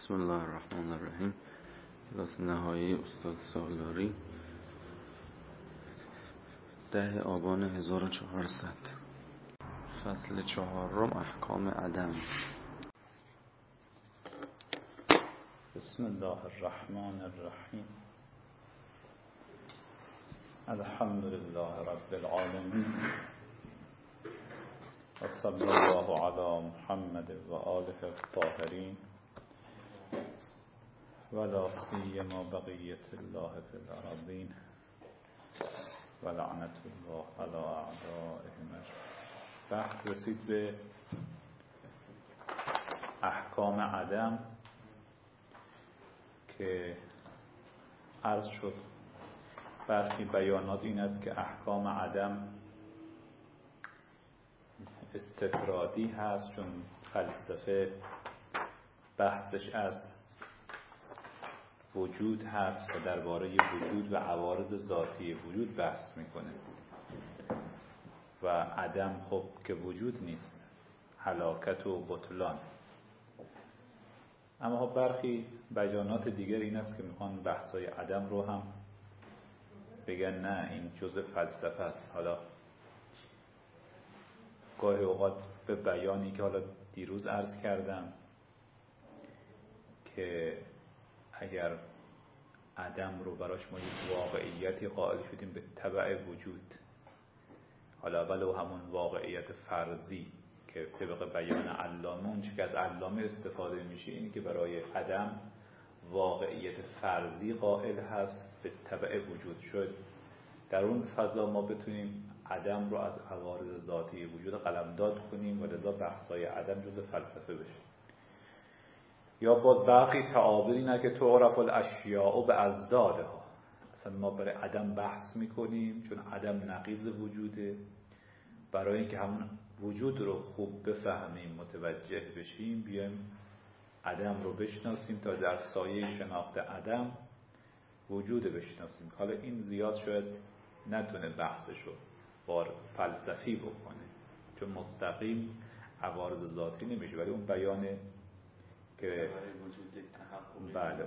بسم الله الرحمن الرحیم. کلاس نهایی استاد سالاری 10 آبان 1400. فصل 4 احکام عدم. بسم الله الرحمن الرحیم. الحمد لله رب العالمین و صلی الله علی محمد و آله الطاهرین ولا سیما بقیت الله فی الارضین و لعنت الله علی اعدائهم. بحث رسید به احکام عدم که عرض شد برخی بیانات این است که احکام عدم استطرادی هست، چون فلسفه بحثش از وجود هست و درباره وجود و عوارض ذاتی وجود بحث میکنه و عدم خب که وجود نیست، هلاکت و بطلان. اما برخی بیانات دیگر این است که میخوان بحثای عدم رو هم بگن نه این جزء فلسفه است. حالا گاهی اوقات به بیانی که حالا دیروز عرض کردم که اگر عدم رو براش ما یک واقعیتی قائل شدیم به تبع وجود، حالا ولو همون واقعیت فرضی که طبق بیان علامه، اون چیزی که از علامه استفاده میشه اینی که برای عدم واقعیت فرضی قائل هست به تبع وجود شد. در اون فضا ما بتونیم عدم رو از عوارض ذاتی وجود قلمداد کنیم و لذا بحثای عدم جزء فلسفه بشه. یا باز باقی تعابیر اینه که تعرف الاشیاء به ازدادها، اصلا ما برای عدم بحث میکنیم چون عدم نقیض وجوده. برای اینکه همون وجود رو خوب بفهمیم، متوجه بشیم، بیایم عدم رو بشناسیم تا در سایه شناخت عدم وجود بشناسیم. حالا این زیاد شاید نتونه بحثشو فلسفی بکنه چون مستقیم عوارض ذاتی نمیشه، ولی اون بیانه که بله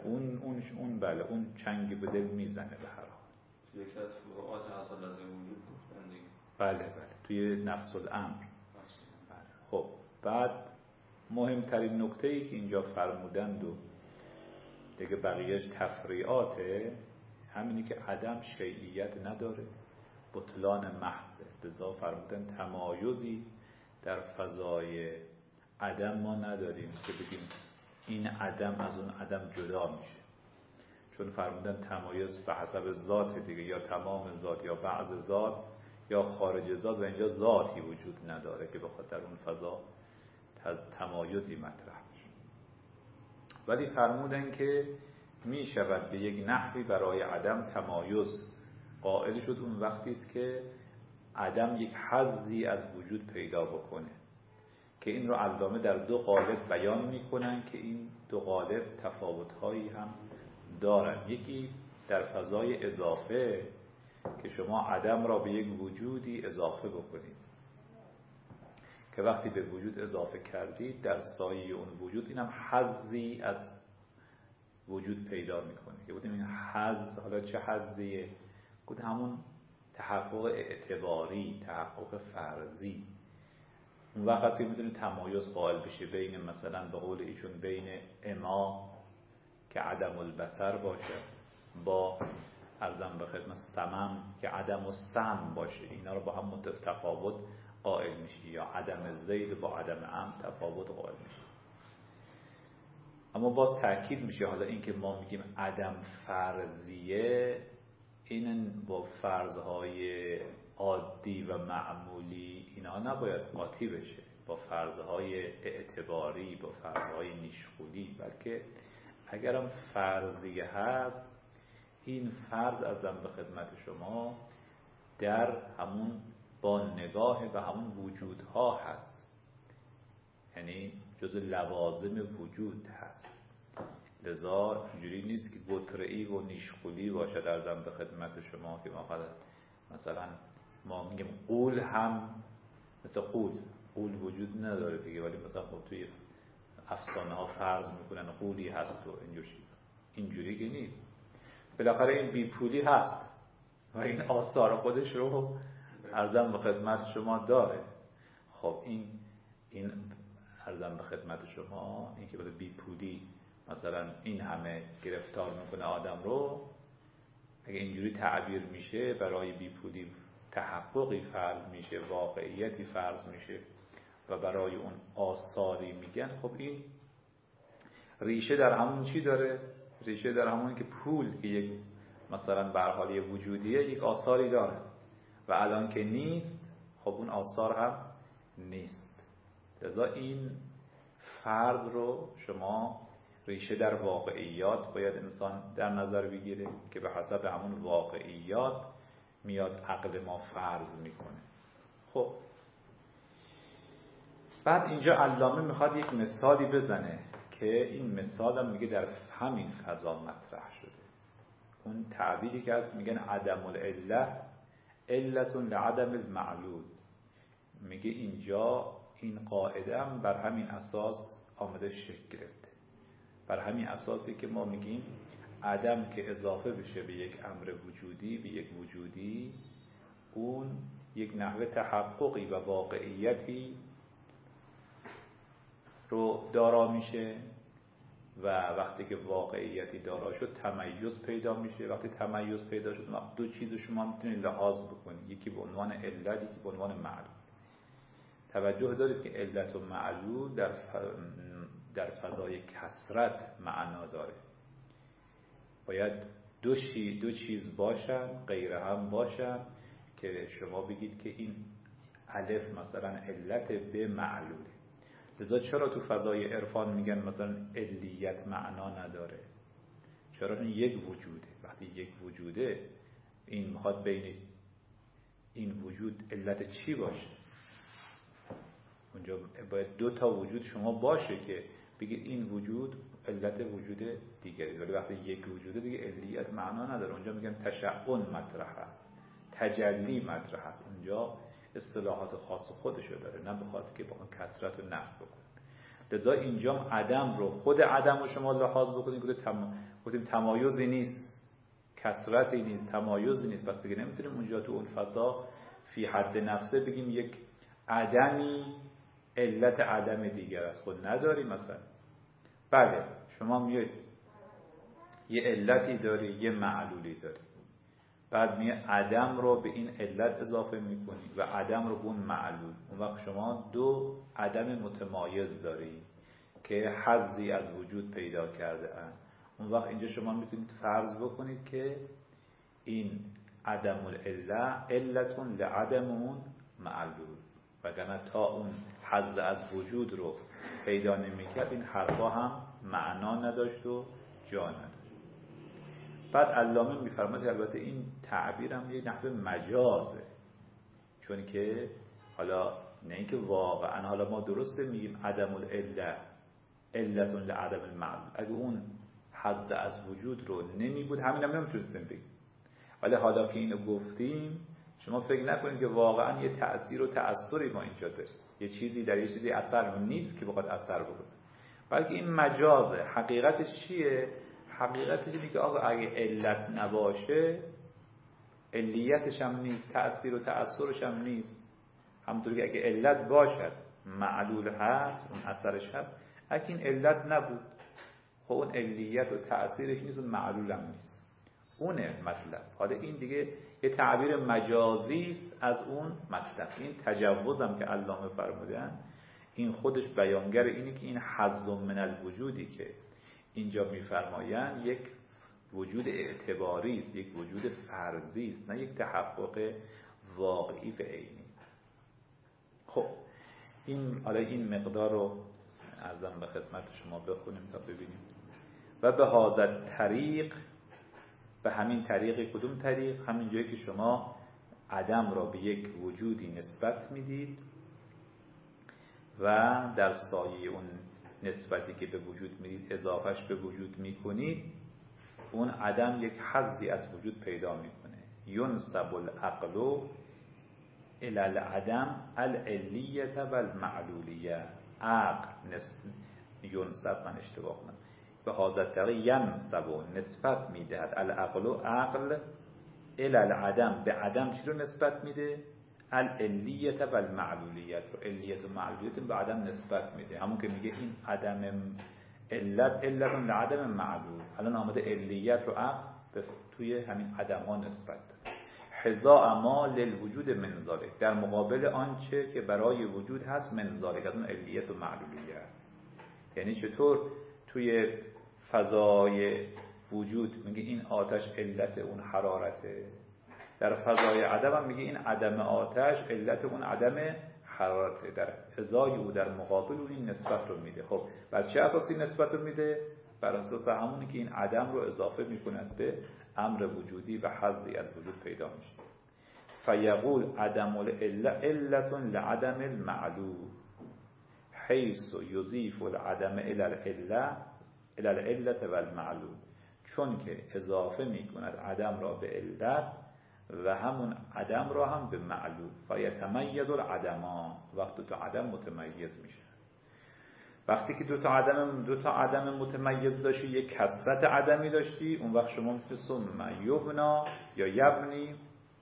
اون چنگ به دل میزنه به هر حال. یکی از فروعات اصل از وجود گفتن دیگه. بله توی نفس الامر. بله. خب بعد مهمترین نکته‌ای که اینجا فرمودند و دیگه بقیهش تفریعاته، همینی که عدم شیعیت نداره، بطلان محضه. لذا فرمودن تمایزی در فضای عدم ما نداریم که بگیم این عدم از اون عدم جدا میشه، چون فرمودن تمایز به حسب ذات دیگه، یا تمام ذات یا بعض ذات یا خارج ذات، و اینجا ذاتی وجود نداره که بخاطر در اون فضا تمایزی مطرح بشه. ولی فرمودن که می شود به یک نحوی برای عدم تمایز قائل شد اون وقتی است که عدم یک حظی از وجود پیدا بکنه، که این رو علامه در 2 قالب بیان میکنن که این 2 قالب تفاوت‌هایی هم دارن. یکی در فضای اضافه که شما عدم را به یک وجودی اضافه بکنید، که وقتی به وجود اضافه کردید در سایه اون وجود اینم حظی از وجود پیدا میکنه. که بودیم این حظ حالا چه حظیه؟ بود همون تحقق اعتباری، تحقق فرضی. اون وقت که میتونه تمایز قائل بشه بین مثلا به قول ایشون بین اما که عدم البصر باشه با ارزم به خدمت سمم که عدم السمع باشه، اینا رو با هم تفاوت قائل میشه، یا عدم زید با عدم ام تفاوت قائل میشه. اما باز تأکید میشه حالا این که ما میگیم عدم فرضیه، این با فرضهای عادی و معمولی اینا نباید قاطی بشه با فرضهای اعتباری، با فرضهای نیشخولی، بلکه اگرم فرضیه هست این فرض ازم به خدمت شما در همون با نگاه به همون وجودها هست، یعنی جز لوازم وجود هست. لذا اینجوری نیست که گتره‌ای و نیشخولی باشه ارزم به خدمت شما که مثلا ما میگیم قول هم مثل قول وجود نداره دیگه، ولی مثلا خب توی افسانه ها فرض میکنن قولی هست و اینجور چیزا. اینجوری که نیست. بالاخره این بی پولی هست و این آثار خودش رو عرضم به خدمت شما داره. خب این عرضم به خدمت شما این که بده بی پولی مثلا این همه گرفتار میکنه آدم رو، اگه اینجوری تعبیر میشه برای بی پولی تحققی فرض میشه، واقعیتی فرض میشه و برای اون آثاری میگن، خب این ریشه در همون چی داره؟ ریشه در همون که پول که یک مثلا به هر حال یه وجودیه، یک آثاری داره و الان که نیست، خب اون آثار هم نیست. لذا این فرض رو شما ریشه در واقعیات باید انسان در نظر بگیره که به حسب همون واقعیات میاد عقل ما فرض میکنه. خب بعد اینجا علامه میخواد یک مثالی بزنه که این مثال هم میگه در همین فضا مطرح شده. اون تعبیری که هست میگن عدم العله علت لعدم المعلول. میگه اینجا این قاعده هم بر همین اساس آمده شکل گرفته، بر همین اساسی که ما میگیم عدم که اضافه بشه به یک امر وجودی، به یک وجودی، اون یک نحوه تحققی و واقعیتی رو دارا میشه و وقتی که واقعیتی دارا شد تمیز پیدا میشه. وقتی تمیز پیدا شد وقت دو چیز شما میتونید لحاظ بکنید، یکی به عنوان علت، یکی به عنوان معلول. توجه دارید که علت و معلول در فضای کثرت معنا داره. باید دو چیز باشن، غیر هم باشن که شما بگید که این الف مثلا علت به معلوله. لذا چرا تو فضای عرفان میگن مثلا علیت معنا نداره؟ چرا؟ این یک وجوده. وقتی یک وجوده این میخواد بین این وجود علت چی باشه؟ اونجا باید دو تا وجود شما باشه که بگید این وجود علت وجود دیگری. ولی وقتی یک وجوده دیگه علیت معنا نداره. اونجا میگن تشعن مطرح است، تجلی مطرح است. اونجا اصطلاحات خاص خودشو داره، نه بخاطر که بخواد کثرت رو نفی بکنه. لذا اینجا عدم رو، خود عدم رو شما لحاظ بکنید که گفتیم تمایزی نیست، کثرتی نیست، تمایزی نیست. پس دیگه نمیتونیم اونجا تو اون فضا فی حد نفسه بگیم یک عدمی علت عدم دیگر است. خود نداری مثلا. بله شما میاد یه علتی داری، یه معلولی داری، بعد میاد عدم رو به این علت اضافه میکنی و عدم رو به اون معلول. اون وقت شما دو عدم متمایز داری که حظی از وجود پیدا کرده اند. اون وقت اینجا شما میتونید فرض بکنید که این عدم العله علتون لعدم اون معلول، وگرنه تا اون حظ از وجود رو پیدا نمیکرد این حرفا هم معنا نداشت و جا نداشت. بعد علامه میفرماید البته این تعبیر هم یه نحوه مجازه، چون که حالا نه اینکه واقعا حالا ما درسته میگیم عدم العله علتون لعدم المعلول، اگه اون حظ از وجود رو نمی بود همین هم نمیتونستیم بگیم. ولی حالا که اینو گفتیم شما فکر نکنید که واقعا یه تأثیر و تأثری ما اینجا داریم، یه چیزی در یه چیزی اثر نیست که بخواد اثر بکنه، بلکه این مجازه. حقیقتش چیه؟ حقیقتش اینه که آقا اگه علت نباشه علیتش هم نیست، تأثیر و تأثرش هم نیست. همونطوری که اگه علت باشد معلول هست، اون اثرش هست. اگه این علت نبود خب اون علیت و تأثیرش نیست، اون معلول هم نیست. اونه مطلب. حالا این دیگه یه تعبیر مجازی است از اون مطلب. این تجوزم که علامه فرمودن این خودش بیانگر اینه که این حظ من الوجودی که اینجا میفرمایند یک وجود اعتباری است، یک وجود فرضی است، نه یک تحقق واقعی و عینی. خب این حالا این مقدار رو عرضم به خدمت شما بخونیم تا ببینیم. و به هذا طریق، به همین طریق. کدوم طریق؟ همین جایی که شما عدم را به یک وجودی نسبت میدید و در سایه اون نسبتی که به وجود میدید اضافهش به وجود میکنید، اون عدم یک حظی از وجود پیدا میکنه. ینسب العقل الی العدم العلیه و المعلولیه. عقل ینسب، من اشتباه کنم، به حاضر طریق ینسب و نسبت میدهد العقل و عقل الالعدم، به عدم چی رو نسبت میده؟ العلیت و المعلولیت رو، علیت و معلولیت به عدم نسبت میده. همون که میگه این عدم علت لعدم معلول، الان آمده علیت رو عقل توی همین عدم ها نسبت داد. حذاء ما للوجود من ذالک، در مقابل آنچه که برای وجود هست من ذالک، از اون علیت و معلولیت. یعنی چطور توی فضای وجود میگه این آتش علت اون حرارته، در فضای عدم هم میگه این عدم آتش علت اون عدم حرارته، در ازای او در مقابل او این نسبت رو میده. خب بر چه اساسی نسبت رو میده؟ بر اساس همونی که این عدم رو اضافه میکند به امر وجودی و حظی از وجود پیدا میشه. فیقول عدم العله علت لعدم المعلول حیث یضیف العدم الى العلت و المعلول، چون که اضافه میکند عدم را به علت و همون عدم را هم به معلول. فیتمیز العدمان، وقت دو تا عدم متمیز میشه. وقتی که دو تا عدم متمیز داشتی، یک کثرت عدمی داشتی، اون وقت شما میتونی ثم یبنا یا یبنی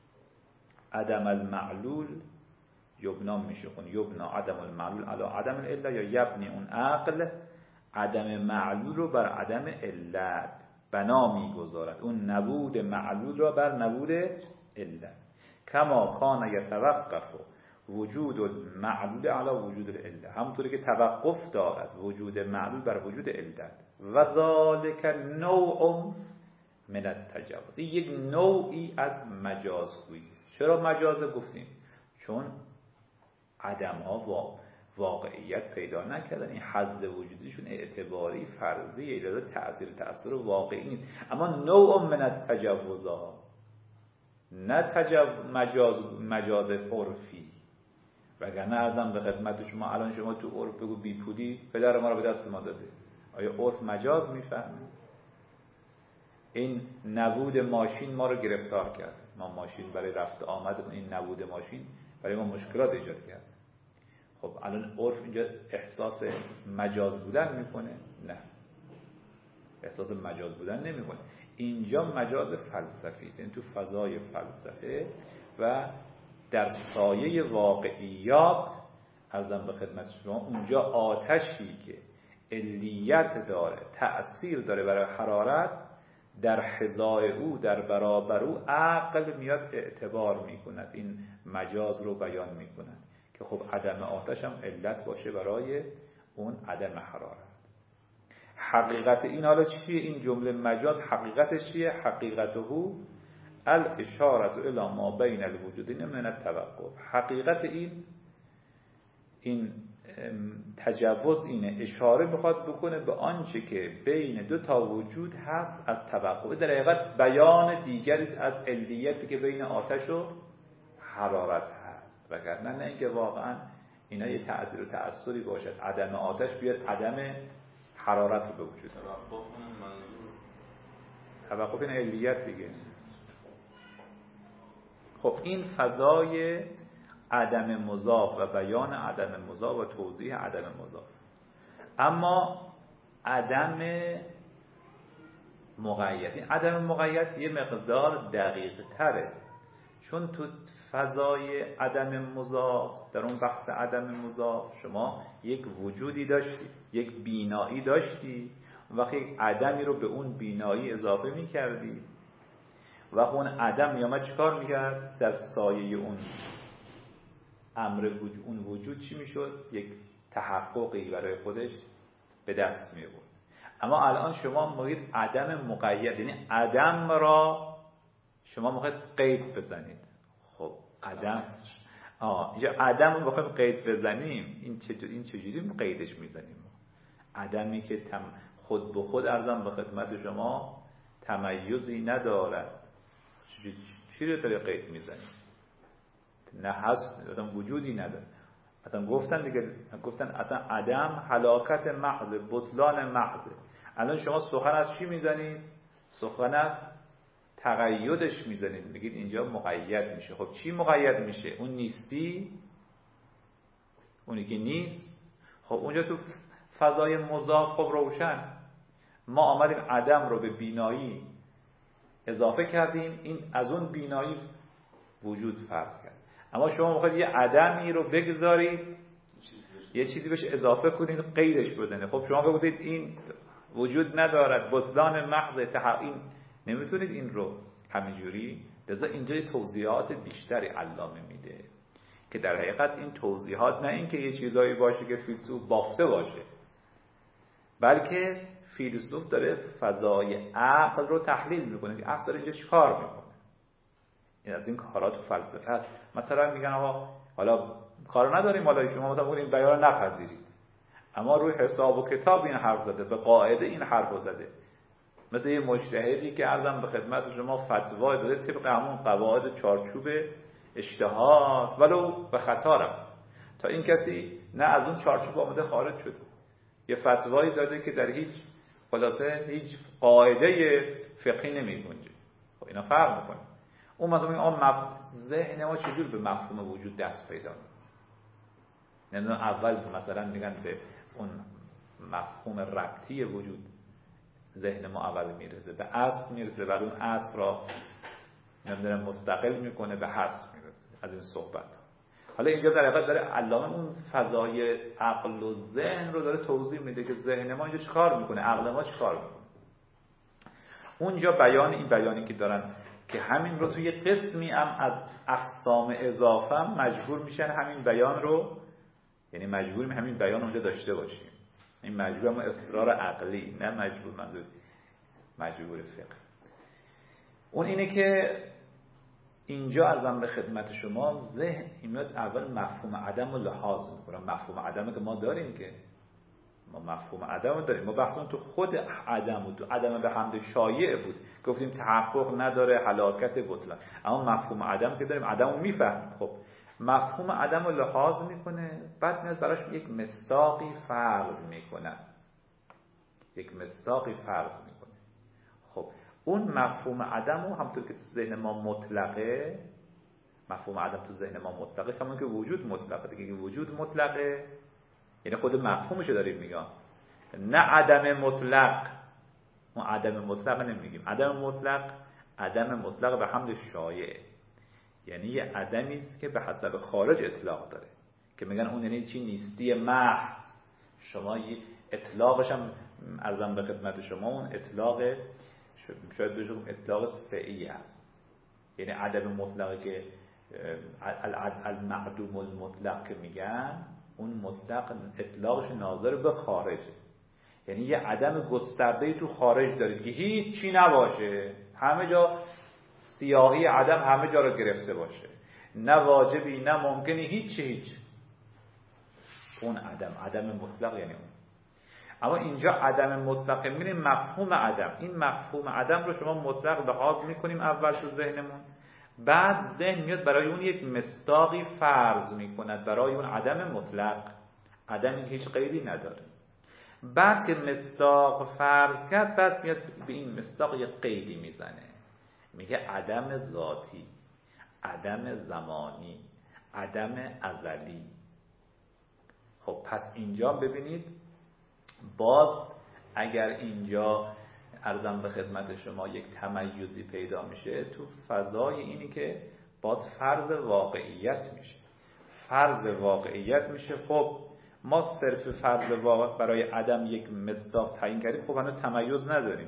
عدم المعلول، یبنا میشه خون یبنا عدم المعلول علی عدم العله، یا یبنی اون عقل عدم معلول رو بر عدم علت بنا میگذارد، اون نبود معلول را بر نبود علت. کما کان یتوقف وجود المعلول علی وجود العله، همونطوری که توقف دارد وجود معلول بر وجود علت. و ذالک نوع من التجاوز، یک نوعی از مجازگویی است. چرا مجاز گفتیم؟ چون عدم ها واقعیت پیدا نکردن، این حظ وجودیشون اعتباری فرضی، اجازه تأثیر تأثیر واقعی نیست. اما نوع من التجاوزها، نه مجاز عرفی. وگرنه ارزم به خدمت شما الان شما تو عرف بگو بی پولی پدر ما رو به دست ما داده، آیا عرف مجاز میفهمه؟ این نبود ماشین ما رو گرفتار کرد، ما ماشین برای رفت آمد، این نبود ماشین برای ما مشکلات ایجاد کرد. خب الان عرف اینجا احساس مجاز بودن میکنه؟ نه، احساس مجاز بودن نمیکنه. اینجا مجاز فلسفی است، این تو فضای فلسفه و در سایه واقعیات. ارزم به خدمت شما اونجا آتشی که علیت داره، تأثیر داره برای حرارت، در حذای او، در برابر او عقل میاد اعتبار میکند، این مجاز رو بیان میکند که خب عدم آتش هم علت باشه برای اون عدم حرارت. حقیقت این حالا چیه؟ این جمله مجاز حقیقتش چیه؟ حقیقته الاشاره الی ما بین الوجودین من التوقف. حقیقت این تجاوز اینه، اشاره میخواد بکنه به آنچه که بین دو تا وجود هست از توقف. در حقیقت بیان دیگری از علیتی که بین آتش و حرارت هست، وگرنه نه اینکه واقعا اینا یه تأثیر و تأثری باشد، عدم آتش بیاد عدم حرارت رو به وجود. توقف این علیت دیگه. خب این فضای عدم مضاف و بیان عدم مضاف و توضیح عدم مضاف. اما عدم مقید، این عدم مقید یه مقدار دقیق تره، چون تو فضای عدم مضاف، در اون بحث عدم مضاف شما یک وجودی داشتی، یک بینایی داشتی، وقتی یک عدمی رو به اون بینایی اضافه می کردی، وقتی اون عدم میامد چیکار میکرد؟ در سایه اون امر وجود، اون وجود چی میشد؟ یک تحققی برای خودش به دست می آورد. اما الان شما میگید عدم مقید، یعنی عدم را شما میخواید قید بزنید. خب عدم اینجا عدم رو بخوایم قید بزنیم، این چجوری قیدش میزنیم؟ عدمی که خود به خود ارزم به خدمت شما تمیزی ندارد، چی رو داره قید میزنیم؟ نه هست، اصلا وجودی نداره. اصلا گفتن دیگه، گفتن اصلا عدم هلاکت محض، بطلان محض. الان شما سخن از چی میزنید؟ سخن از تقیدش میزنید، میگید اینجا مقید میشه. خب چی مقید میشه؟ اون نیستی، اونی که نیست. خب اونجا تو فضای مضاف خب روشن، ما آمدیم عدم رو به بینایی اضافه کردیم، این از اون بینایی وجود فرض کرد. اما شما میخواید یه عدمی رو بگذارید یه چیزی بهش اضافه کنید غیرش بدنه. خب شما بگید این وجود ندارد، بطلان محض این نمیتونید این رو همینجوری. لذا اینجا توضیحات بیشتری علامه میده که در حقیقت این توضیحات نه اینکه یه چیزایی باشه که فیلسوف بافته باشه، بلکه فیلسوف داره فضای عقل رو تحلیل میکنه که عقل داره اینجا چی کار میکنه. این از این کارات و فلسفه. مثلا میگن آقا حالا کار نداریم، حالا شما مثلا این بیان رو نپذیرید، اما روی حساب و کتاب این حرف زده، به قاعده این حرف زده. مثل یه مجتهدی که عرضم به خدمت شما فتوا داده طبق همون قواعد چارچوب اجتهاد، ولو به خطا رفت، تا این کسی نه از اون چارچوب آمده خارج شده، یه فتوایی داده که در هیچ خلاصه هیچ قاعده فقهی نمی‌گنجه. خب اینا فرق می‌کنه. اون مثلا ذهن ما چجور به مفهوم وجود دست پیدا می‌کنه؟ اول مثلا میگن به اون مفهوم ربطی وجود ذهن ما اول میرسه، به اصل میرسه، بعد اون اصل را نمیدونم مستقل میکنه به حس میرسه. از این صحبت حالا اینجا در حقیقت داره علامه اون فضای عقل و ذهن رو داره توضیح میده که ذهن ما اینجا چیکار میکنه، عقل ما چیکار میکنه. اونجا بیان این بیانی که دارن که همین رو توی قسمی هم از اقسام اضافه هم مجبور میشن همین بیان رو، یعنی مجبوریم همین بیان اونجا داشته باشیم. این مجبور هم اصرار عقلی، نه مجبور منظور مجبور فقه. اون اینه که اینجا ارزم به خدمت شما ذهن میاد اول مفهوم عدم رو لحاظ میکنه. مفهوم عدم که ما داریم، که ما مفهوم عدم رو داریم، ما بحثمون تو خود عدم و تو عدم به حمد شایع بود، گفتیم تحقق نداره، هلاکت بطلان. اما مفهوم عدم که داریم، عدم رو میفهمیم. خب مفهوم عدم رو لحاظ میکنه، بعد میاد براش یک مصداقی فرض میکنه، یک مصداقی فرض میکنه. خب اون مفهوم عدم رو همونطور که تو ذهن ما مطلقه، مفهوم عدم تو ذهن ما مطلقه، همون که وجود مطلقه دیگه. که وجود مطلقه یعنی خود مفهومش رو داریم میگم، نه عدم مطلق. ما عدم مطلق نمیگیم، عدم مطلق عدم مطلق به حمد شایع، یعنی یه عدمی است که به حسب خارج اطلاق داره، که میگن اون یعنی چی؟ نیستی محض. شما اطلاقش هم ارزم به خدمت شما اون اطلاق شاید بهشون اطلاق سعی است، یعنی عدم مطلق که المعدوم المطلق که میگن، اون مطلق اطلاقش ناظر به خارجه، یعنی یه عدم گسترده‌ای تو خارج دارید که هیچ چی نباشه، همه جا سیاهی عدم همه جا رو گرفته باشه، نه واجبی نه ممکنی، هیچ. اون عدم مطلق یعنی اون. اما اینجا عدم مطلق میریم مفهوم عدم. این مفهوم عدم رو شما مطلق لحاظ میکنیم اول تو ذهنمون، بعد ذهن میاد برای اون یک مصداقی فرض میکند برای اون عدم مطلق، عدمی هیچ قیدی نداره. بعد که مصداق فرض کرد، بعد میاد به این مصداق یک قیدی میزنه، میگه عدم ذاتی، عدم زمانی، عدم ازلی. خب پس اینجا ببینید باز اگر اینجا عرضم به خدمت شما یک تمیزی پیدا میشه تو فضای اینی که باز فرض واقعیت میشه، فرض واقعیت میشه. خب ما صرف فرض واقع برای عدم یک مصداق تعیین کردیم، خب هنوز تمیز نداریم.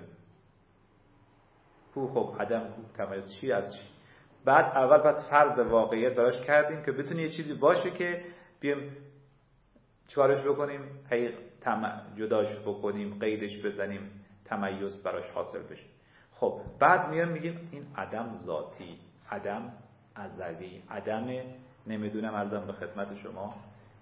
خب عدم تمیز چی از چی؟ بعد اول پس فرض واقعیت براش کردیم که بتونه یه چیزی باشه که بیام چیکارش بکنیم، جداش بکنیم، قیدش بزنیم، تمیز براش حاصل بشه. خب بعد میگیم این عدم ذاتی، عدم ازلی، عدم نمیدونم ارزم به خدمت شما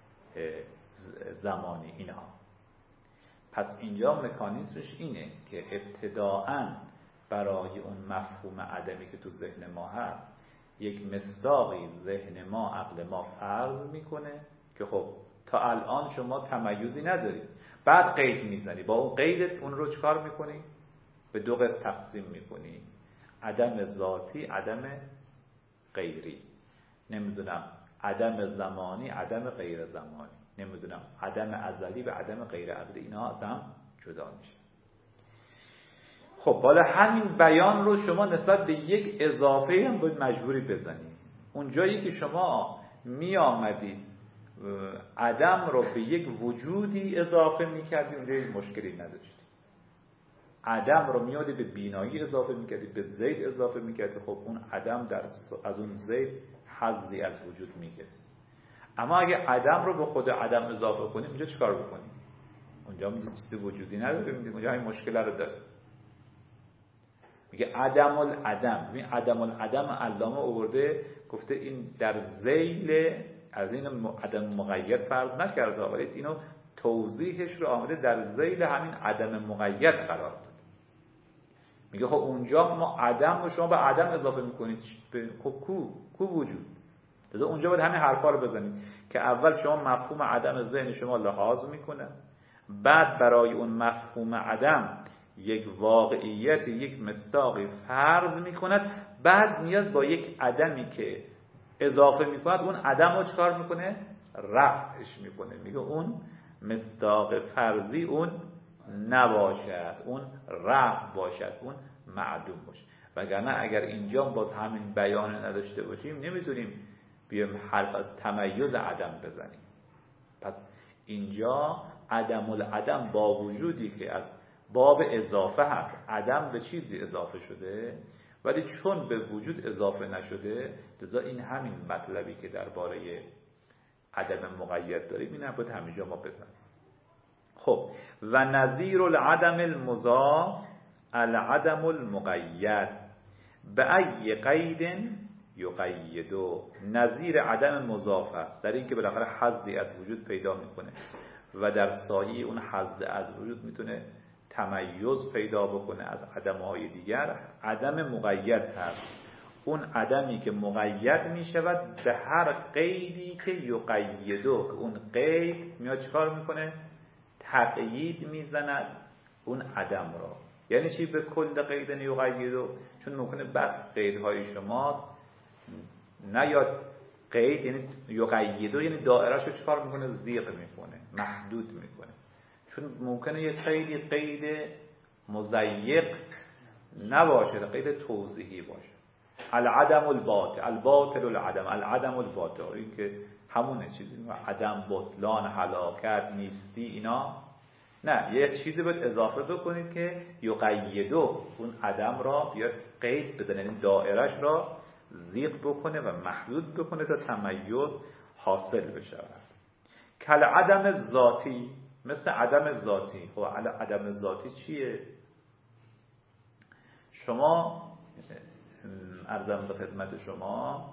زمانی، اینها. پس اینجا مکانیزمش اینه که ابتداءً برای اون مفهوم عدمی که تو ذهن ما هست یک مصداقی ذهن ما، عقل ما فرض میکنه که خب تا الان شما تمیزی ندارید، بعد قید میزنی، با اون قیدت اون رو چکار میکنی؟ به دو قسم تقسیم میکنی، عدم ذاتی، عدم غیری، نمیدونم عدم زمانی، عدم غیر زمانی. نمیدونم عدم ازلی و عدم غیر ازلی، اینا از هم جدا میشه. خب حالا همین بیان رو شما نسبت به یک اضافه هم باید مجبوری بزنید. اون جایی که شما می آمدید عدم رو به یک وجودی اضافه میکردید، اونجا هیچ مشکلی نداشتید. عدم رو میادید به بینایی اضافه میکردید، به زید اضافه میکردید، خب اون عدم از اون زید حظی از وجود میگیره. اما اگه عدم رو به خود عدم اضافه کنیم، اونجا چیکار بکنیم؟ اونجا هم چیزی وجودی نداره، میگیم اونجا این مشکل رو داره. میگه عدم العدم. ببین عدم العدم علامه آورده گفته این در ذیل از این عدم مقید فرض نکرده، ولی اینو توضیحش رو آمده در ذیل همین عدم مقید قرار داد. میگه خب اونجا ما عدم رو شما به عدم اضافه میکنید، خب کو وجود؟ لذا اونجا باید همین حرفا رو بزنید که اول شما مفهوم عدم ذهن شما لحاظ میکنه، بعد برای اون مفهوم عدم یک واقعیت، یک مصداقی فرض میکند، بعد میاد با یک عدمی که اضافه میکند اون عدم رو چکار میکنه؟ رفعش میکنه. میگه اون مصداق فرضی اون نباشد، اون رفع باشد، اون معدوم باشه. وگرنه اگر اینجا باز همین بیان نداشته باشیم نمیتونیم بیایم حرف از تمیز عدم بزنیم. پس اینجا عدم العدم با وجودی که از باب اضافه هست، عدم به چیزی اضافه شده ولی چون به وجود اضافه نشده، لذا این همین مطلبی که درباره عدم مقید داریم این باید همینجا ما بزنیم. خب و نظیر العدم المضاف العدم المقید به ای قید یقیدو. نظیر عدم مضاف است در این که بالاخره حظی از وجود پیدا میکنه و در سایه اون حظ از وجود میتونه تمیز پیدا بکنه از عدم‌های دیگر. عدم مقید هست اون عدمی که مقید میشود به هر قیدی که یقیدو، که اون قید میاد چکار میکنه؟ تقیید میزند اون عدم را. یعنی چی به کل قید یقیدو؟ چون ممکنه بعض قیدهای شما نیاد قید، یعنی یقیدو یعنی دائره‌شو چکار میکنه؟ ضیق میکنه، محدود میکنه. چون ممکنه یه قید مضیق نباشه، قید توضیحی باشه. العدم الباطل، الباطل العدم، العدم الباطل، این که همونه چیزی عدم، بطلان، هلاکت، نیستی، اینا نه. یه چیزی باید اضافه بکنید که یقیدو، اون عدم را بیاد قید بدن، این دائرش را ضیق بکنه و محدود بکنه تا تمیز حاصل بشه. کل عدم ذاتی، مثل عدم ذاتی. خب عدم ذاتی چیه؟ شما عرضم به خدمت شما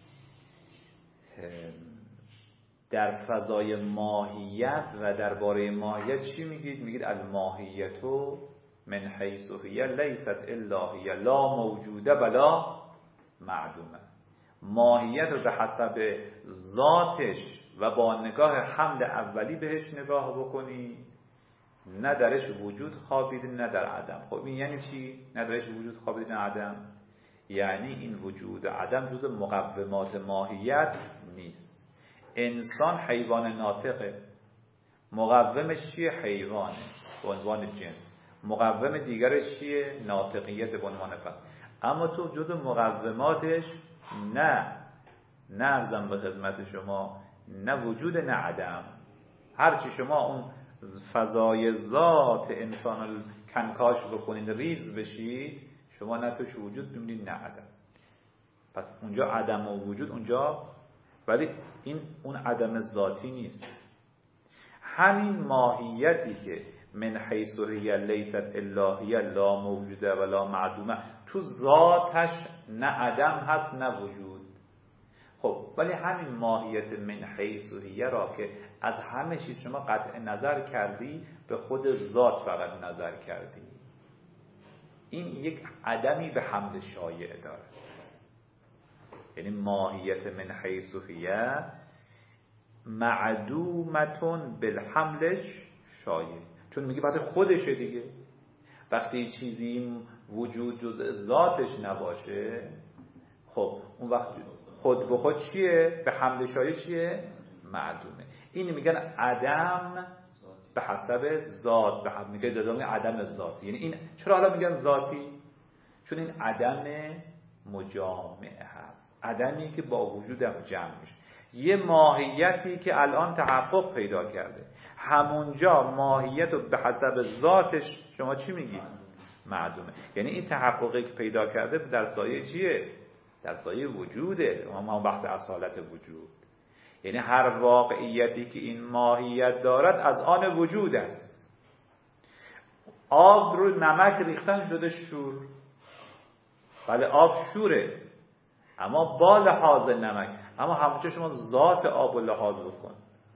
در فضای ماهیت و درباره ماهیت چی میگید؟ میگید الماهیتو من حیث هی لیست الا هی لا موجوده ولا معدومه. ماهیت رو به حسب ذاتش و با نگاه حمل اولی بهش نگاه بکنی، نه درش وجود خوابیده نه در عدم. خب این یعنی چی؟ نه درش وجود خوابیده نه عدم، یعنی این وجود عدم جز مقومات ماهیت نیست. انسان حیوان ناطقه، مقومش چیه؟ حیوانه به عنوان جنس، مقوم دیگرش چیه؟ ناطقیت به عنوان فرد. اما تو جز مقوماتش نه ارزم به خدمت شما نه وجود نه عدم. هرچی شما اون فضای ذات انسان رو کنکاش بکنید، ریز بشید، شما نه توش وجود ببینید نه عدم. پس اونجا عدم و وجود اونجا، ولی این اون عدم ذاتی نیست. همین ماهیتی که من حیث هی لیست الا هی لا موجوده ولا معدومه، تو ذاتش نه عدم هست نه وجود. خب ولی همین ماهیت من حیث هی را که از همه چیز شما قطع نظر کردی، به خود ذات فقط نظر کردی، این یک عدمی به حمل شایع داره. یعنی ماهیت من حیث هی معدومتون بالحملش شایع، چون میگه بعد خودشه دیگه. وقتی چیزی وجود جز ذاتش نباشه، خب اون وقت خود به خود چیه؟ به حمل شایع چیه؟ معدومه. این میگن عدم به حسب ذات، به حسب میگه دادم عدم ذاتی. یعنی این چرا حالا میگن ذاتی؟ چون این عدم مجامع هست، عدمی که با وجودم جمع میشه. یه ماهیتی که الان تحقق پیدا کرده، همونجا ماهیت رو به حسب ذاتش شما چی میگید؟ معدومه. یعنی این تحققی که پیدا کرده در سایه چیه؟ در سایه وجوده. ما بحث اصالت وجود، یعنی هر واقعیتی که این ماهیت دارد از آن وجود است. آب رو نمک ریختن شده شور، بله آب شوره اما با لحاظ نمک. اما همونجا شما ذات آب رو لحاظ بکن،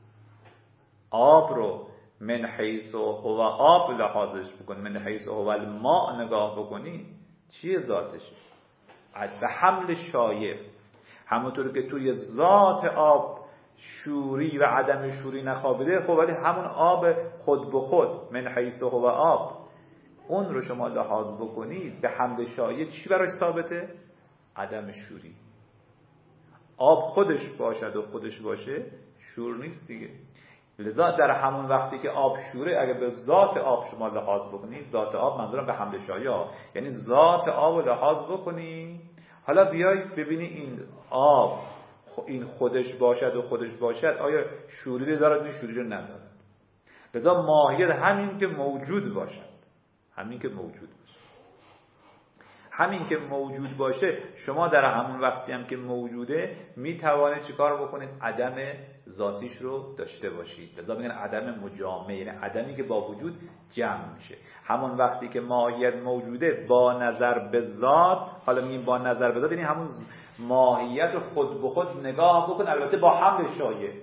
آب رو من حیث هو آب لحاظش بکن، من حیث هو الماء نگاه بکنی، چیه ذاتش؟ به حمل شایع. همونطور که توی ذات آب شوری و عدم شوری نخوابیده، خب ولی همون آب خود به خود من حیث هو آب، اون رو شما لحاظ بکنید به حمل شایع چی براش ثابته؟ عدم شوری. آب خودش باشد و خودش باشه شور نیست دیگه. لذا در همون وقتی که آب شوره، اگه به ذات آب شما لحاظ بکنید، ذات آب منظورم به حمل شایع، یعنی ذات آب رو لحاظ بکنید، حالا بیای ببینی این آب این خودش باشد و خودش باشد آیا شوری دارد یا شوری رو ندارد. لذا ماهیت همین که موجود باشد، همین که موجود باشه، همین که موجود باشه، شما در همون وقتی هم که موجوده میتوانید چیکار بکنید؟ عدم ذاتیش رو داشته باشید. لذا میگن عدم مجامع، یعنی عدمی که با وجود جمع میشه. همون وقتی که ماهیت موجوده با نظر به ذات، حالا میگیم با نظر به ذات یعنی همون ماهیت خود به خود نگاه بکن، البته با حمل شایع.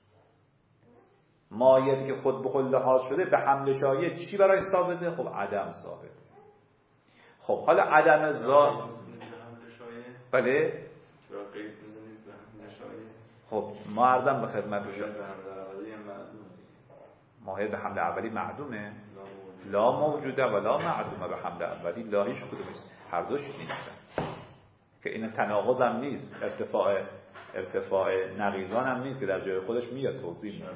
ماهیتی که خود به خود لحاظ شده به حمل شایع چی برای ثابته؟ خب عدم ثابته. خب حالا عدم ذات بله خب ما عرضم به خدمت شما ماهیت به حمل اولی معدومه، لا موجوده ولا معدومه. به حمل اولی لا هیچ کدومش، هر دوش نیستن که این تناقض هم نیست، ارتفاع نقیضان هم نیست که در جای خودش میاد توضیح میده.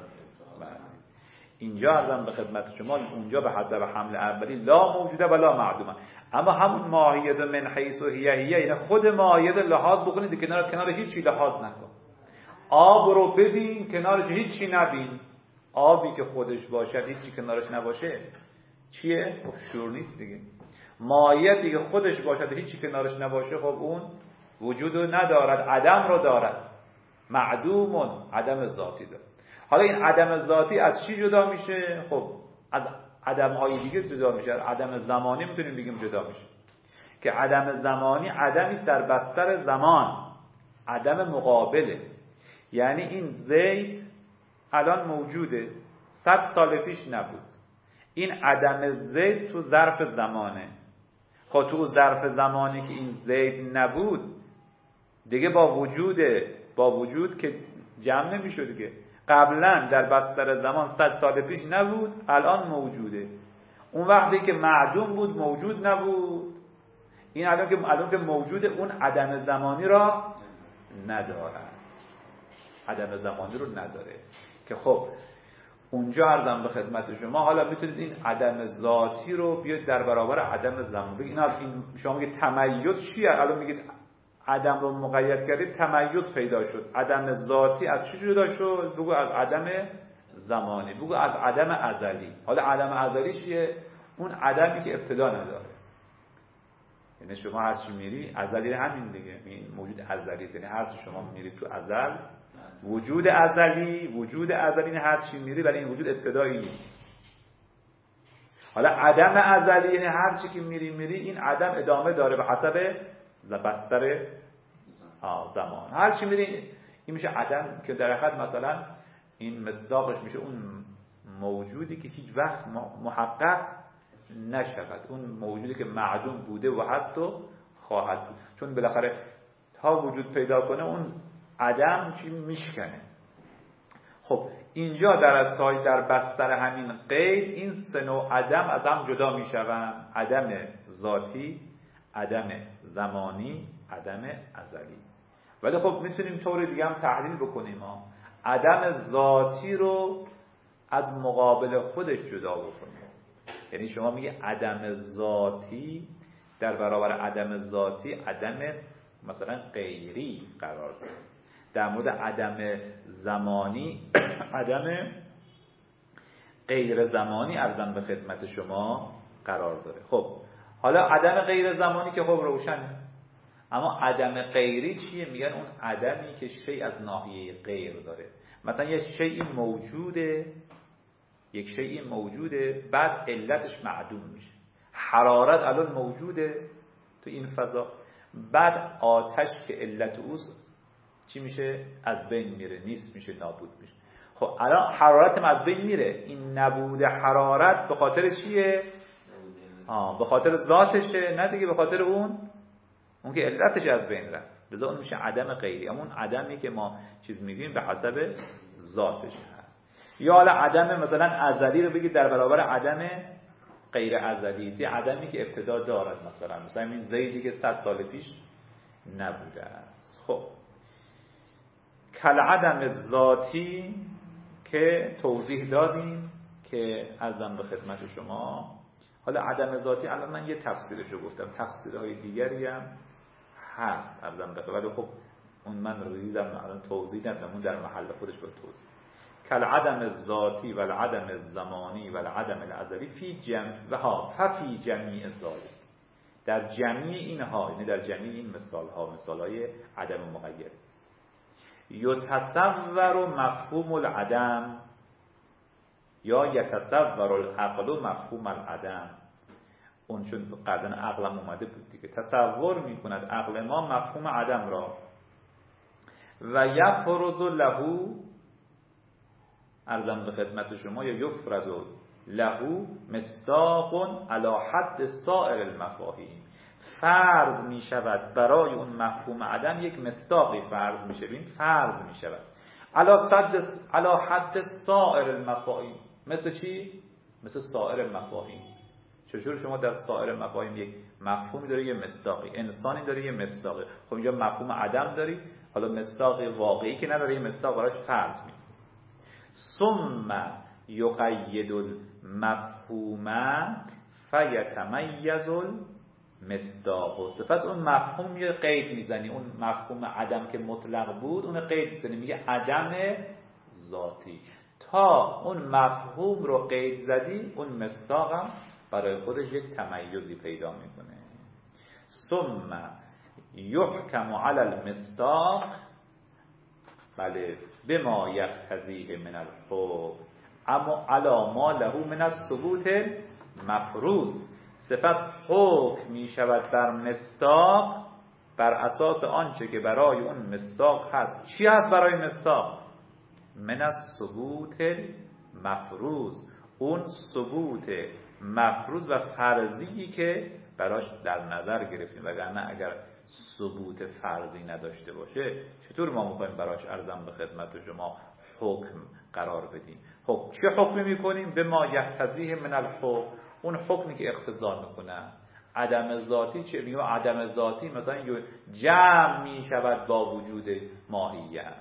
اینجا عرضم به خدمت شما اونجا به حسب حمل اولی لا موجوده ولا معدومه، اما همون ماهیت من حیث و هیه یعنی خود ماهیت لحاظ بکنید، کنار هیچی لحاظ نکن. آب رو ببین، کنارش هیچی نبین. آبی که خودش باشد هیچی کنارش نباشه چیه؟ خب شور نیست دیگه. ماهیتی که خودش باشد هیچی کنارش نباشه خب اون وجود رو ندارد، عدم رو دارد، معدومون، عدم ذاتی دارد. حالا این عدم ذاتی از چی جدا میشه؟ خب از عدم‌های دیگه جدا میشه. عدم زمانی میتونیم بگیم جدا میشه، که عدم زمانی عدمی است در بستر زمان، عدم مقابله. یعنی این زید الان موجوده، 100 سال پیش نبود. این عدم زید تو ظرف زمانه. خب تو ظرف زمانی که این زید نبود دیگه با وجود که جمع نمیشه دیگه. قبلا در بستر زمان 100 سال پیش نبود، الان موجوده. اون وقتی که معدوم بود موجود نبود. این الان که موجوده اون عدم زمانی را نداره، عدم زمانی رو نداره. که خب اونجا عرضم به خدمت شما حالا میتونید این عدم ذاتی رو بیاد در برابر عدم زمانی بگید. این شما میگید تمیز چیه؟ الان میگید عدم رو مقید کردید، تمیز پیدا شد. عدم ذاتی از چی جدا شد؟ بگو از عدم زمانی، بگو از عدم ازلی. حالا عدم ازلی چیه؟ اون عدمی که ابتدا نداره. یعنی شما هر چی میری ازلی، همین دیگه، این موجود ازلی، یعنی هر چی شما میری تو ازل وجود ازلی، یعنی هر چی میری ولی این وجود ابتدایی نیست. حالا عدم ازلی یعنی هر چی که میری این عدم ادامه داره به حسب بستر زمان. هر چی میری این میشه عدم، که در حقیقت مثلا این مصداقش میشه اون موجودی که هیچ وقت محقق نشود، اون موجودی که معدوم بوده و هست و خواهد بود، چون بالاخره تا وجود پیدا کنه اون عدم چی میشکنه. خب اینجا در بستر همین قید این سه نوع عدم از هم جدا میشوند: عدم ذاتی، عدم زمانی، عدم ازلی. ولی خب میتونیم طور دیگه هم تحلیل بکنیم. عدم ذاتی رو از مقابل خودش جدا بکنه. یعنی شما میگه عدم ذاتی در برابر عدم ذاتی عدم مثلا غیری قرار داره. در مورد عدم زمانی عدم غیر زمانی ارزم به خدمت شما قرار داره. خب حالا عدم غیر زمانی که خب روشنه، اما عدم غیری چیه؟ میگن اون عدمی که شیء از ناحیه غیر داره. مثلا یک شیء موجوده بعد علتش معدوم میشه. حرارت الان موجوده تو این فضا، بعد آتش که علت اوست چی میشه؟ از بین میره، نیست میشه، نابود میشه. خب الان حرارت از بین میره، این نبود حرارت به خاطر چیه؟ به خاطر ذاتشه، نه دیگه به خاطر اون که علتش از بین رفت. لذا اون میشه عدم غیری. اما اون عدمی که ما چیز میگیم به حسب ذاتش هست. یا حالا عدم مثلا ازلی رو بگید در برابر عدم غیر ازلی، یه عدمی که ابتدا دارد، مثلا این زیدی که 100 سال پیش نبوده است. خب کل عدم ذاتی که توضیح دادیم که عرضم به خدمت شما. حالا عدم ذاتی الان من یه تفسیرشو گفتم، تفسیرهای دیگری هم هست عرضم به خدمت، ولی خب اون من ریدم الان توضیح ندادم، اون در محل خودش با توضیح. کل عدم ذاتی و العدم زمانی و العدم الازلی فی جمیع ذالک، در جمعی اینها، یعنی در جمعی این مثالهای عدم مغیر. یتصور مفهوم العدم یا یتصور العقل مفهوم العدم. اون چون قدن عقلم اومده بود دیگه، تصور میکند عقل ما مفهوم عدم را و یفرض له، عرضم به خدمت شما، یا یفرض له مصداق علی حد سائر المفاهیم، فرض می شود برای اون مفهوم عدم یک مصداقی فرض می شود، فرض می شود علی حد سائر المفاهیم. مثل چی؟ مثل سائر المفاهیم. چجور شما در سائر مفاهیم یک مفهومی داری، یه مصداقی، انسانی داری، یه مصداقی. خب اینجا مفهوم عدم داری، حالا مصداق واقعی که نداری، یه مصداق براش فرض می. ثم یقید المفهوم فیتمیز المصداق. سپس اون مفهوم یه قید میزنی، اون مفهوم عدم که مطلق بود اون قید میزنی، میگه عدم ذاتی. تا اون مفهوم رو قید زدی اون مصداق هم برای خودش یک تمیزی پیدا میکنه. ثم یحکم علی المصداق، بله، بما یقتضیه من الحکم اما علی ما له من الثبوت مفروض. سپس حکم می شود بر مصداق بر اساس آنچه که برای اون مصداق هست. چی هست برای مصداق؟ من الثبوت مفروض، اون ثبوت مفروض و فرضی که براش در نظر گرفتیم، وگرنه اگر ثبوت فرضی نداشته باشه چطور ما میخوایم براش عرضم به خدمت شما حکم قرار بدیم؟ خب چه حکمی میکنیم؟ به ما یقتضیه من الحکم، اون حکمی که اقتضا میکنه. عدم ذاتی چه میگه؟ عدم ذاتی مثلا جمع میشود با وجود ماهیت.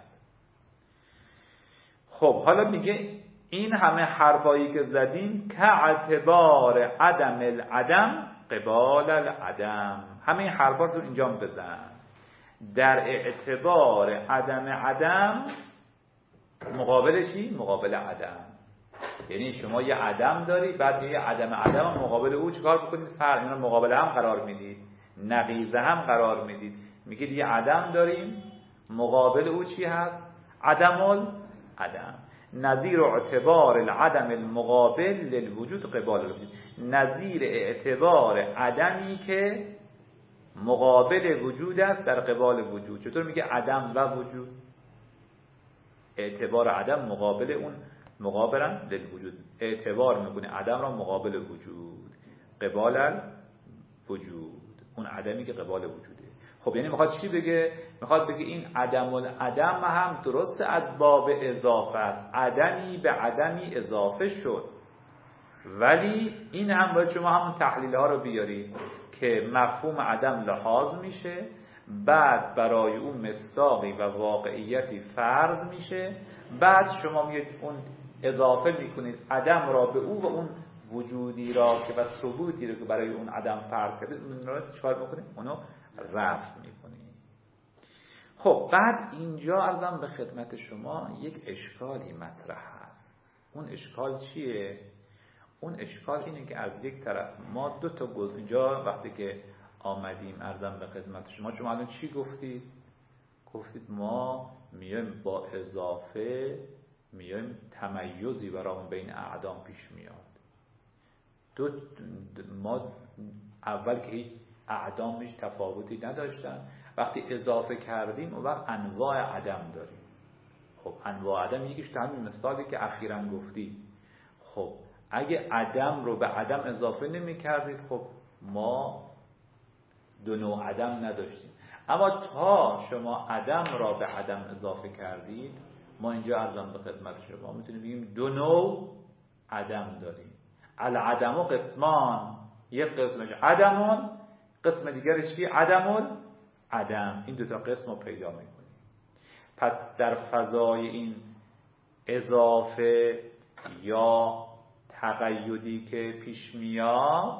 خب حالا میگه این همه حرفایی که زدیم که اعتبار عدم العدم قبال العدم، همه این حرفا رو اینجا بزن. در اعتبار عدم مقابلشی مقابل عدم. یعنی شما یه عدم داری، بعد یه عدم مقابل او چیکار بکنید؟ فرق اینا مقابل هم قرار میدید، نقیضه هم قرار میدید. میگید یه عدم داریم، مقابل او چی هست؟ عدم العدم. نظیر اعتبار العدم المقابل للوجود قبال الوجود، نظیر اعتبار عدمی که مقابل وجود است در قبال وجود. چطور میگه عدم و وجود؟ اعتبار عدم مقابل اون مقابلا للوجود، اعتبار میکنه عدم را مقابل وجود، قبال الوجود، اون عدمی که قبال وجوده. خب یعنی میخواد چی بگه؟ میخواد بگه این عدم العدم هم درست از باب اضافه است، عدمی به عدمی اضافه شد، ولی این هم باید شما همون تحلیل ها رو بیاری که مفهوم عدم لحاظ میشه، بعد برای اون مصداقی و واقعیتی فرض میشه، بعد شما میگید اون اضافه میکنید عدم را به او و اون وجودی را که و ثبوتی رو که برای اون عدم فرض کردید اون رو چیکار میکنید؟ اونو رفع میکنید. خب بعد اینجا عرضم به خدمت شما یک اشکالی مطرح هست. اون اشکال چیه؟ اون اشکال اینه که از یک طرف ما دو تا اینجا وقتی که آمدیم عرضم به خدمت شما الان چی گفتید؟ گفتید ما میایم با اضافه میایم تمیزی برامون بین اعدام پیش میاد. ما اول که هیچ اعدامش تفاوتی نداشتن، وقتی اضافه کردیم اون وقت انواع عدم داریم. خب انواع عدم یکیش تا همین مثالی که اخیراً گفتی. خب اگه عدم رو به عدم اضافه نمی کردید خب ما دو نوع عدم نداشتیم. اما تا شما عدم را به عدم اضافه کردید ما اینجا عرضم به خدمت شما میتونیم بگیم دو نوع عدم داریم. العدم قسمان، یک قسمش عدمون، قسم دیگرش چیه؟ عدمون عدم. این دو تا قسم رو پیدا میکنیم. پس در فضای این اضافه یا تقیدی که پیش میاد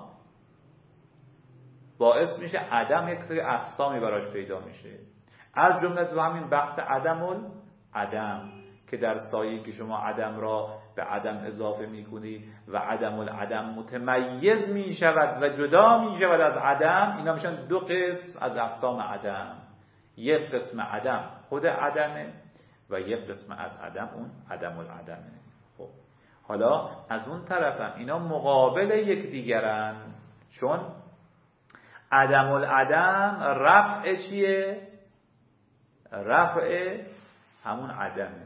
باعث میشه عدم یک سری اقسامی براش پیدا میشه. از جمله تو همین بحث عدم العدم که در سایه که شما عدم را به عدم اضافه میکنید و عدم العدم متمیز میشود و جدا میشود از عدم، اینا میشن دو قسم از اقسام عدم. یک قسم عدم خود عدمه و یک قسم از عدم اون عدم العدمه. خب حالا از اون طرفم اینا مقابل یک دیگرن، چون عدم العدم رفع چیه؟ رفع همون عدمه.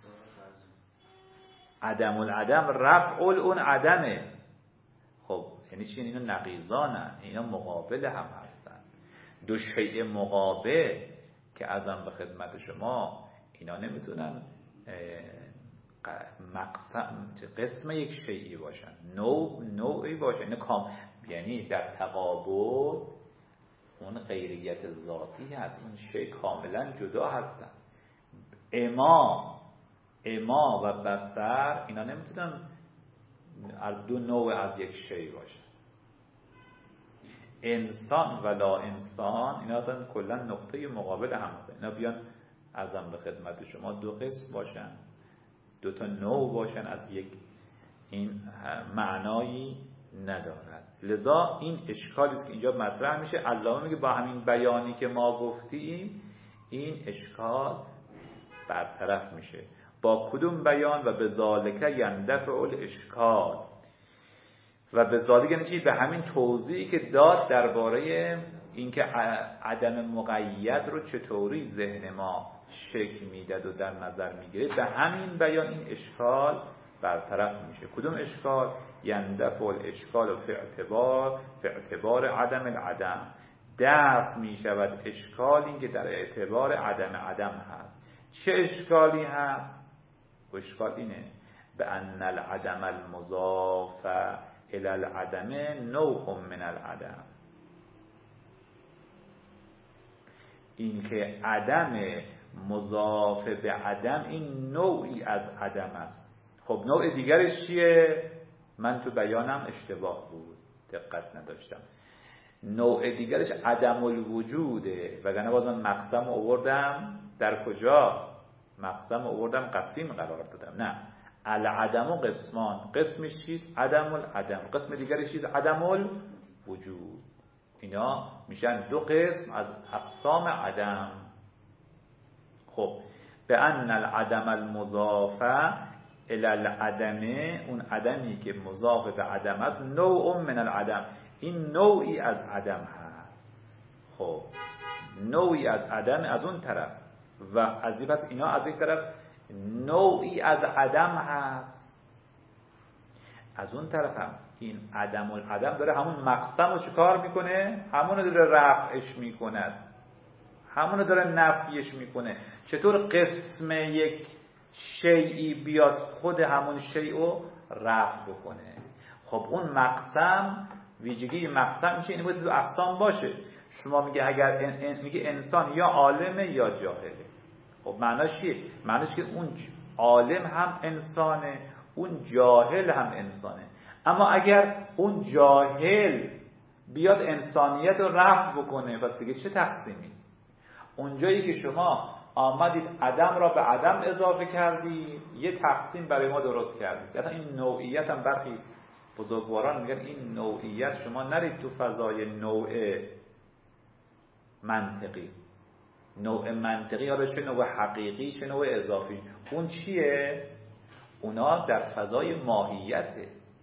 عدم العدم رفع اون عدمه. خب یعنی چی؟ اینا نقیضانن، اینا مقابل هم هستن. دو شیء مقابل که ازم به خدمت شما اینا نمیتونن قسم یک شیئی باشن، نوعی باشن. اینا یعنی در تقابل اون غیریت ذاتی هست، اون شیء کاملا جدا هستن. اما و بصر اینا نمیتونن دو نوع از یک شیء باشن. انسان و لا انسان اینا اصلا کلا نقطه مقابل هم هستن. اینا بیان ازم به خدمت شما دو قسم باشن، دو تا نوع باشن از یک، این معنایی ندارد. لذا این اشکالی است که اینجا مطرح میشه. علامه میگه با همین بیانی که ما گفتیم این اشکال برطرف میشه. با کدوم بیان؟ و بذالک یندفع الاشکال. و بذالک یعنی چی؟ به همین توضیحی که داد درباره اینکه عدم مقید رو چطوری ذهن ما شکل میداد و در نظر میگیره، به همین بیان این اشکال برطرف میشه. کدوم اشکال؟ یندفع الاشکال فی اعتبار عدم العدم. دفع میشود اشکالی که در اعتبار عدم هست. چه اشکالی هست؟ اشکال اینه به ان العدم المضاف الی العدم نوع من العدم. این که عدم مضاف به عدم این نوعی از عدم است. خب نوع دیگرش چیه؟ من تو بیانم اشتباه بود، دقت نداشتم. نوع دیگرش عدم الوجوده. وگرنه باز من مقسم آوردم در کجا؟ مقسم آوردم قسیم قرار دادم. نه، العدم قسمان. قسمش چیست؟ عدم العدم. قسم دیگرش چیست؟ عدم الوجود. اینا میشن دو قسم از اقسام عدم. خب به ان العدم المضاف الی العدم، اون عدمی که مضاف به عدم است، نوع من العدم، این نوعی از عدم هست. خب نوعی از عدم از اون طرف و از این اینا از این طرف نوعی از عدم هست. از اون طرف هم این عدم العدم داره همون مقسم رو چیکار میکنه؟ همون رو داره رفعش میکند، همون رو داره نفیش میکنه. چطور قسم یک شیئی بیاد خود همون شیء رو رفع بکنه؟ خب اون مقسم، ویژگی مقسم چیه؟ این باید تو اقسام باشه. شما میگه اگر میگه انسان یا عالمه یا جاهله. خب معناش چیه؟ معناش که اون عالم هم انسانه، اون جاهل هم انسانه. اما اگر اون جاهل بیاد انسانیت رو رفع بکنه، پس دیگه چه تقسیمی؟ اونجایی که شما آمدید عدم را به عدم اضافه کردید، یه تقسیم برای ما درست کردید. مثلا این نوعیت هم برخی بزرگواران میگن این نوعیت شما نرید تو فضای نوع منطقی. نوع منطقی حالا چه نوع حقیقی چه نوع اضافی، اون چیه؟ اونا در فضای ماهیته.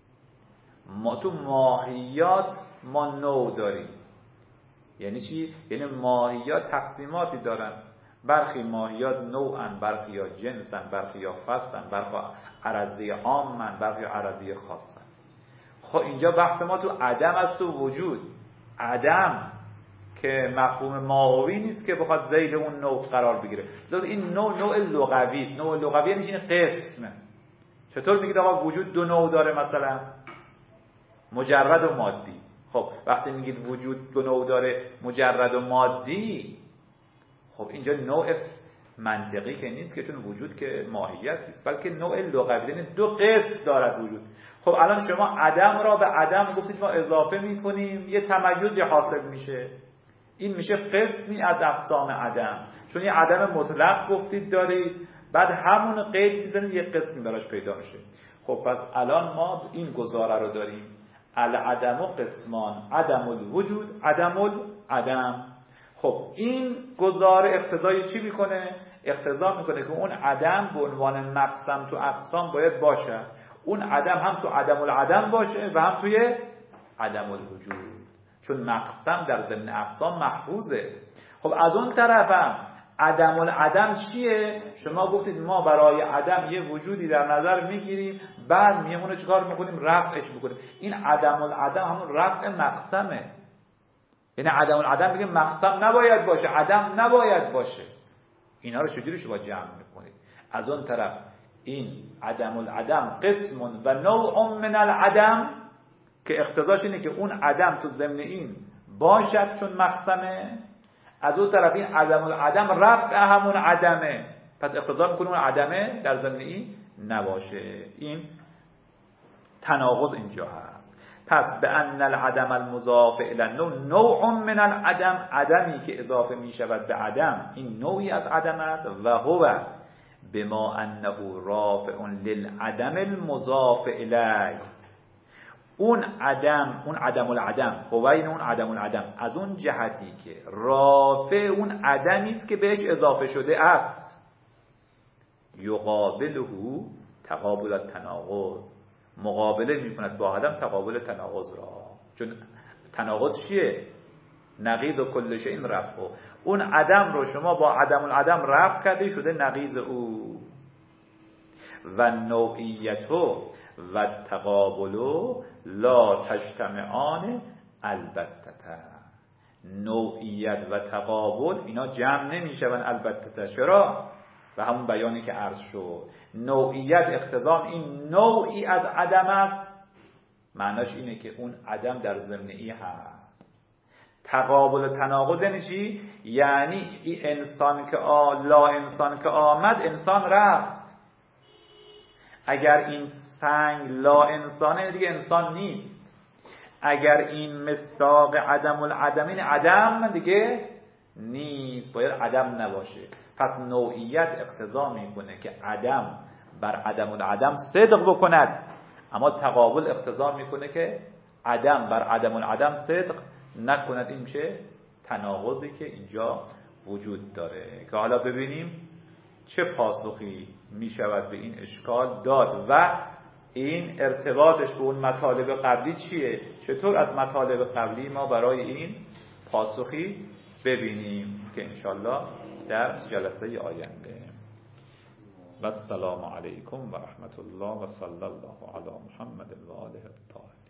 ما تو ماهیات ما نوع داریم. یعنی چی؟ یعنی ماهیات تقسیماتی دارن. برخی ماهیات نوعن، برخی ها جنسن، برخی ها فصلن، برخی عرضی عامن، برخی عرضی خاصن. خب اینجا بحث ما تو عدم است و وجود. عدم که مفهوم ماهوی نیست که بخواد ذیل اون نوع قرار بگیره. این نوع لغوی است. نوع لغوی یعنی این قسم. چطور میگید آقا وجود دو نوع داره؟ مثلا مجرد و مادی. خب وقتی میگید وجود دو نوع داره، مجرد و مادی، خب اینجا نوع منطقی که نیست که، چون وجود که ماهیت نیست، بلکه نوع لغوی، یعنی دو قسم دارد وجود. خب الان شما عدم را به عدم گفتید ما اضافه میکنیم، یه تمایزی حاصل میشه. این میشه قسمی از اقسام عدم، چون یه عدم مطلق گفتید دارید، بعد همون قید میزنید یه قسمی براش پیدا میشه. خب پس الان ما این گزاره رو داریم: العدم و قسمان، عدم الوجود، عدم العدم. خب این گزاره اقتضای چی میکنه؟ اقتضا میکنه که اون عدم به عنوان مقسم تو اقسام باید باشه. اون عدم هم تو عدم العدم باشه و هم توی عدم الوجود، چون مقسم در ضمن اقسام محفوظه. خب از اون طرف هم عدم العدم چیه؟ شما گفتید ما برای عدم یه وجودی در نظر میگیریم، بعد میمونه چیکار میکنیم؟ رفعش میکنیم. این عدم العدم همون رفع مقسمه. یعنی عدم العدم میگه مقسم نباید باشه، عدم نباید باشه. اینا رو چجوری شما جمع میکنید؟ از اون طرف این عدم العدم قسم و نوع من العدم که اقتضاش اینه که اون عدم تو ضمن این باشد چون مقسمه، از اون طرف این عدم العدم رفع همون عدمه، پس اقتضا میکنه اون عدمه در ضمن این نباشه. این تناقض اینجا هست. پس به ان العدم المضاف الی النوع نوع من العدم، عدمی که اضافه می شود به عدم این نوعی از عدم است. و هو بما انه رافع للعدم المضاف الیه، اون عدم العدم، هوین اون عدم العدم، از اون جهتی که رافع اون عدمی است که بهش اضافه شده است. یقابله تقابل التناقض، مقابله میکند با عدم تقابل تناقض را. چون تناقض چیه؟ نقیض و کل شیء رفع. اون عدم رو شما با عدم العدم رفع کرده، شده نقیض او. و نوعیت و تقابل لا تجتمعان البته. نوعیت و تقابل اینا جمع نمیشون البته. چرا؟ و همون بیانی که عرض شد، نوعیت اقتضا این نوعی از عدم است، معناش اینه که اون عدم در ضمنی هست. تقابل و تناقض یعنی چی؟ یعنی این انسان که لا انسان که آمد، انسان رفت. اگر این سنگ لا انسانه دیگه انسان نیست. اگر این مصداق عدم العدم، این عدم دیگه نیست، باید عدم نباشه. پس نوعیت اقتضا میکنه که عدم بر عدم العدم صدق بکند، اما تقابل اقتضا میکنه که عدم بر عدم العدم صدق نکند. این میشه تناقضی که اینجا وجود داره که حالا ببینیم چه پاسخی میشود به این اشکال داد و این ارتباطش به اون مطالب قبلی چیه، چطور از مطالب قبلی ما برای این پاسخی ببینیم که انشالله در جلسه آینده. و السلام علیکم و رحمت الله و صلی الله علی محمد و آله الطاهرین.